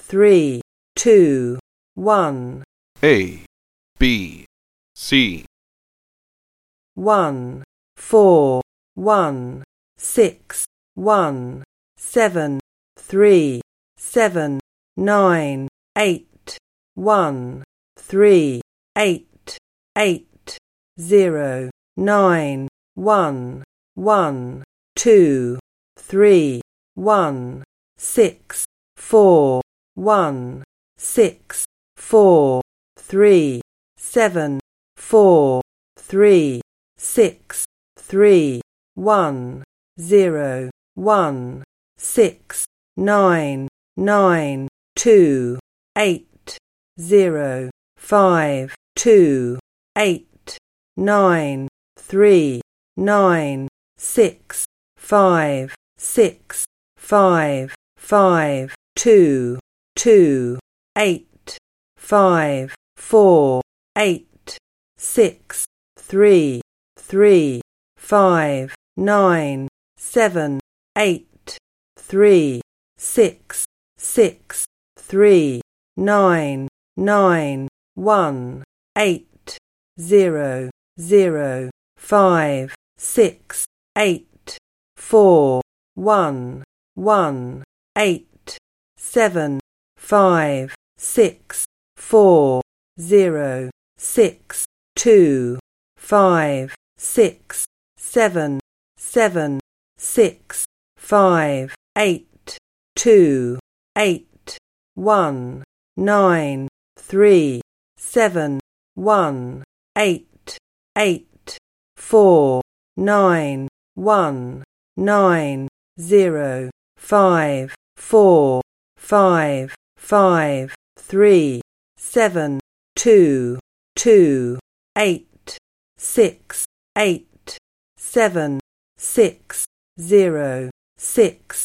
3, 2, 1. A, B, C. 1, 4, 1, 6, 1, 7, 3, 7, 9, 8, 1, 3, 8, 8, 0, 9, 1, 1, 2, 3, 1, 6, 4, 1, 6, 4, 3, 7, 4, 3, 6, 3, 1, 0, 1, 6, 9, 9, 2, 8, 0, 5, 2, 8, 9, 3, 9, 6, 5, 6, 5, 5, 2, 2, 8, 5, 4, 8, 6, 3, 3, 5, 9, 7, 8, 3, 6, 6, 3, 9, 9, 1, 8, 0, 0, 5, 6, 8, 4, 1, 1, 8, 7, 5, 6, 4, 0, 6, 2, 5, 6, 7, 7, 6, 5, 8, 2, 8, 1, 9, 3, 7, 1, 8, 8, 4, 9, 1, 9, 0, 5, 4, 5, 5, 3, 7, 2, 2, 8, 6, 8, 7, 6, 0, 6,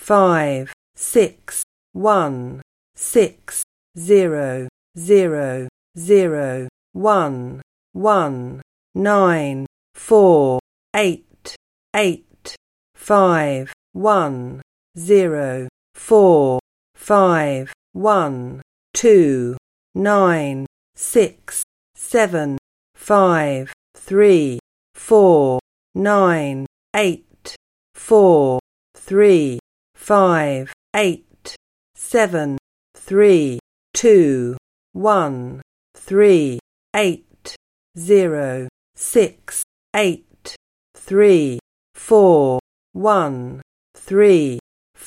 5, 6, 1, 6, 0, 0, 0, 1, 1, 9, 4, 8, 8, 5, 1, 0, 4, 5, 1, 2, 9, 6, 7, 5, 3, 4, 9, 8, 4, 3, 5, 8, 7, 3, 2, 1, 3, 8, 0, 6, 8, 3, 4, 1, 3,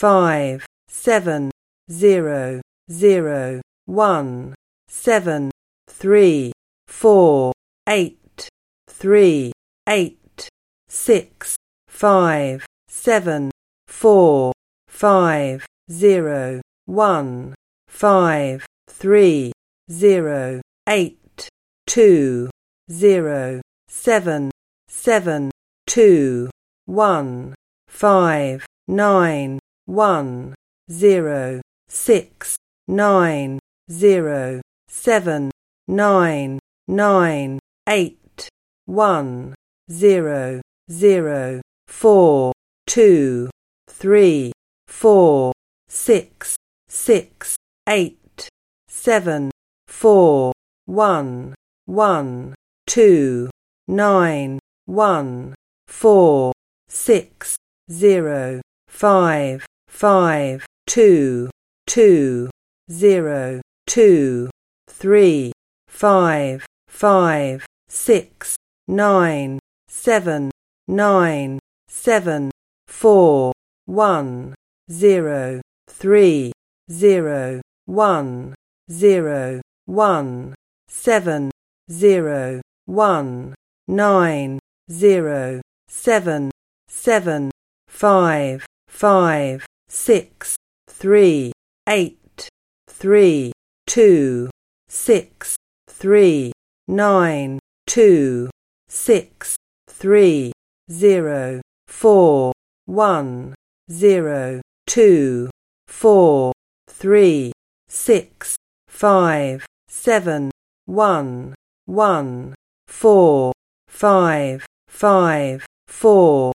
5, 7, 0, 0, 1, 7, 3, 4, 8, 3, 8, 6, 5, 7, 4, 5, 0, 1, 5, 3, 0, 8, 2, 0, 7, 7, 2, 1, 5, 9, 1, 0, 6, 9, 0, 7, 9, 9, 8, 1, 0, 0, 4, 2, 3, 4, 6, 6, 8, 7, 4, 1, 1, 2, 9, 1, 4, 6, 0, 5, 5, 2, 2, 0, 2, 3, 5, 5, 6, 9, 7, 9, 7, 4, 1, 0, 3, 0, 1, 0, 1, 7, 0, 1, 9, 0, 7, 7, 5, 5, 6, 3, 8, 3, 2, 6, 3, 9, 2, 6, 3, 0, 4, 1, 0, 2, 4, 3, 6, 5, 7, 1, 1, 4, 5, 5, 4,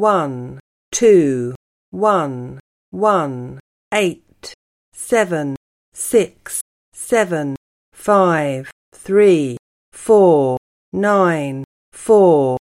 1, 2, 1, 1, 8, 7, 6, 7, 5, 3, 4, 9, 4.